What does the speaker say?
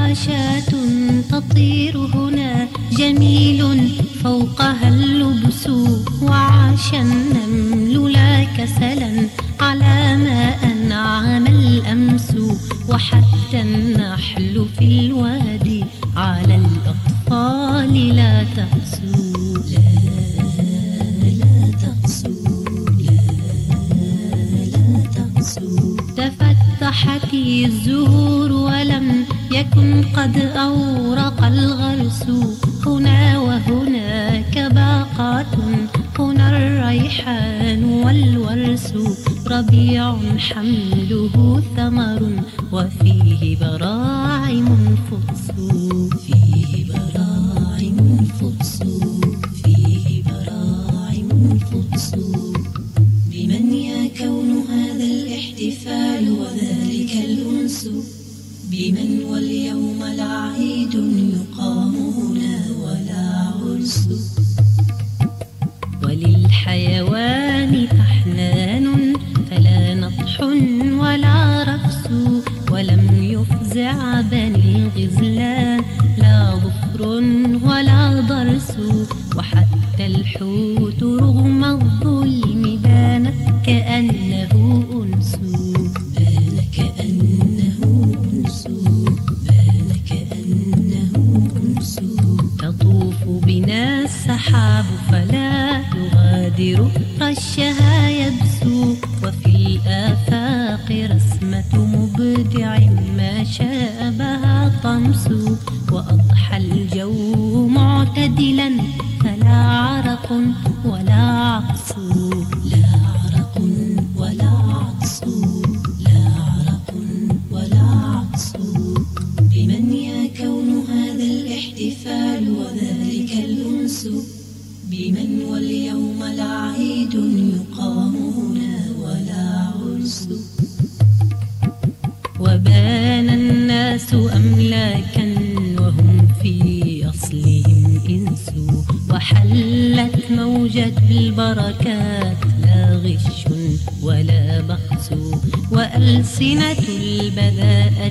شاة تطير هنا جميل فوقها اللبس، وعاش النمل لا كسلا على ما أنعم الأمس، وحتى النحل في الوادي على الأطفال لا تأسوا، لا تأسوا، لا تأسوا. تفتحت الزهور ولم يكن قد أورق الغرس، هنا وهناك باقات، هنا الريحان والورس، ربيع حمله ثمر وفيه براعم فطس، فيه براعم فطس، فيه براعم فطس. بمن يا كون هذا الاحتفال وذلك الأنس، بمن واليوم لا عيد يقام هنا ولا عرس. وللحيوان تحنان فلا نطح ولا رفس، ولم يفزع بني الغزلان لا ظفر ولا ضرس، وحتى الحوت رغم الظلم بانت كأنه أنس، بان كأنه أنس، بان كأنه أنس. تطوف بنا السحاب فلا يغادر رشها يبسو، وفي الآفاق رسمة مبدع ما شابها طمس، وأضحى الجو معتدلا فلا عرق ولا عطس، لا عرق ولا عطس، لا عرق ولا عطس. بمن يا كون هذا الاحتفال وذلك الأنس، بمن واليوم لا عيد يقام هنا ولا عرس. وبان الناس أملاكا وهم في أصلهم إنس، وحلت موجة البركات لا غش ولا بخس، وألسنة البذاءة